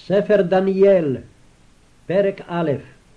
ספר דניאל, פרק א'.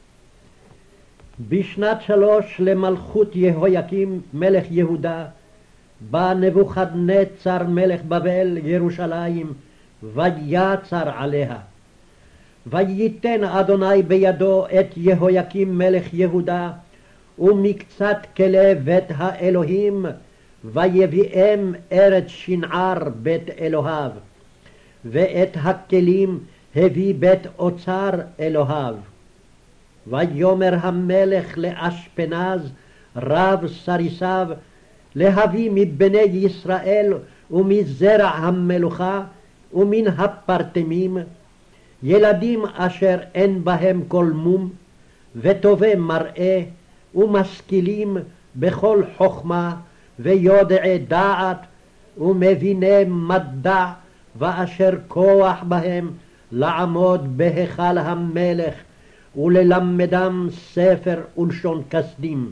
בשנת 3 למלכות יהויקים מלך יהודה, בא נבוכדנצר מלך בבל ירושלים, ויצר עליה. וייתן אדוני בידו את יהויקים מלך יהודה, ומקצת כלי בית האלוהים, ויביאם ארץ שנער בית אלוהיו, ואת הכלים הביא בית אוצר אלוהיו. ויאמר המלך לאשפנז רב סריסיו, להביא מבני ישראל ומזרע המלוכה ומן הפרטמים ילדים אשר אין בהם כל מום, וטובי מראה ומשכילים בכל חוכמה, ויודעי דעת ומביני מדע, ואשר כוח בהם לעמוד בהיכל המלך וללמדם ספר ולשון כסדים.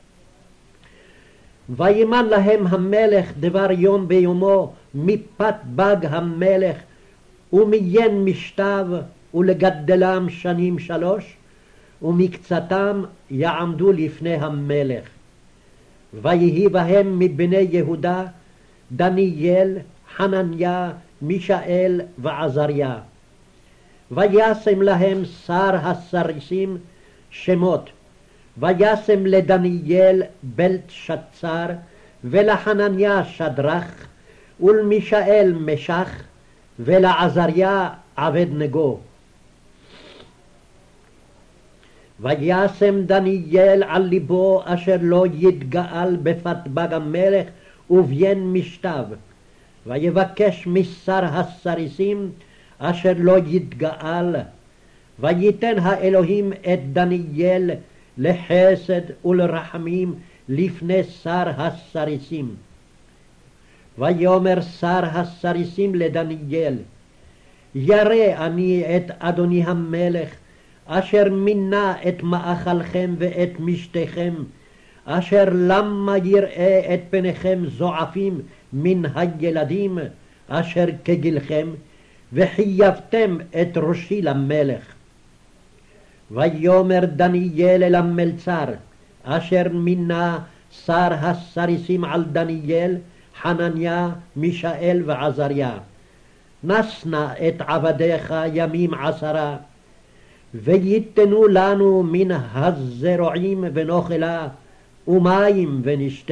וימן להם המלך דבר יום ביומו מפת בג המלך, ומיין משתיו, ולגדלם שנים 3, ומקצתם יעמדו לפני המלך. ויהי בהם מבני יהודה דניאל, חנניה, מישאל ועזריה. וישם להם שר הסריסים שמות, וישם לדניאל בלתשצר, ולחנניה שדרך, ולמישאל משח, ולעזריה עבדנגו. וישם דניאל על ליבו אשר לא יתגאל בפת בג המלך וביין משתיו, ויבקש משר הסריסים אשר לא יתגאל. וייתן האלוהים את דניאל לחסד ולרחמים לפני שר הסריסים. ויאמר שר הסריסים לדניאל, ירא אני את אדוני המלך, אשר מינה את מאכלכם ואת משתיכם, אשר למה יראה את פניכם זועפים מן הילדים אשר כגילכם, וחייבתם את ראשי למלך. ויאמר דניאל אל המלצר אשר מינה שר הסריסים על דניאל, חנניה, מישאל ועזריה, נס נא את עבדיך ימים 10, וייתנו לנו מן הזרועים ונאכלה, ומים ונשתה.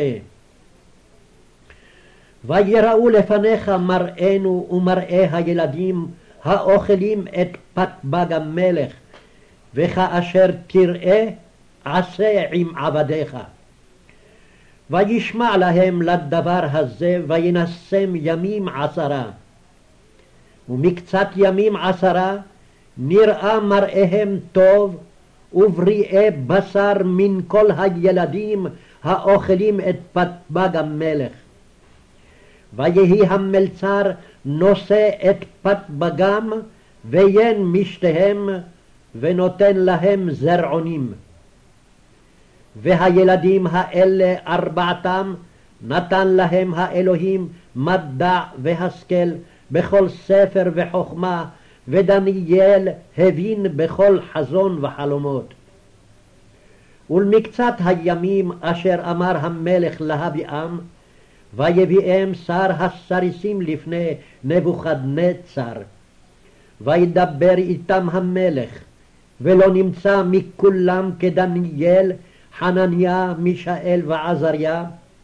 ויראו לפניך מראינו ומראה הילדים האוכלים את פת בג המלך, וכאשר תראה עשה עם עבדיך. וישמע להם לדבר הזה, וינסם ימים 10. ומקצת ימים 10 נראה מראיהם טוב, ובריאי בשר מן כל הילדים האוכלים את פת בג המלך. ויהי המלצר נושא את פת בגם, ויין משתיהם, ונותן להם זרעונים. והילדים האלה 4 נתן להם האלוהים מדע והשכל בכל ספר וחוכמה, ודניאל הבין בכל חזון וחלומות. ולמקצת הימים אשר אמר המלך להביאם, ויביאם שר הסריסים לפני נבוכדנצר. וידבר איתם המלך, ולא נמצא מכולם כדניאל, חנניה, מישאל ועזריה.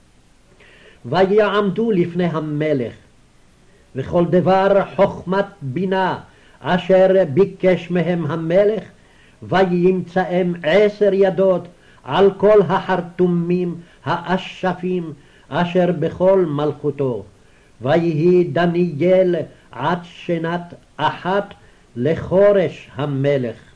ויעמדו לפני המלך, וכל דבר חוכמת בינה אשר ביקש מהם המלך, וימצאם 10 ידות על כל החרטומים האשפים אשר בכל מלכותו. ויהי דניאל עד שנת 1 לחורש המלך.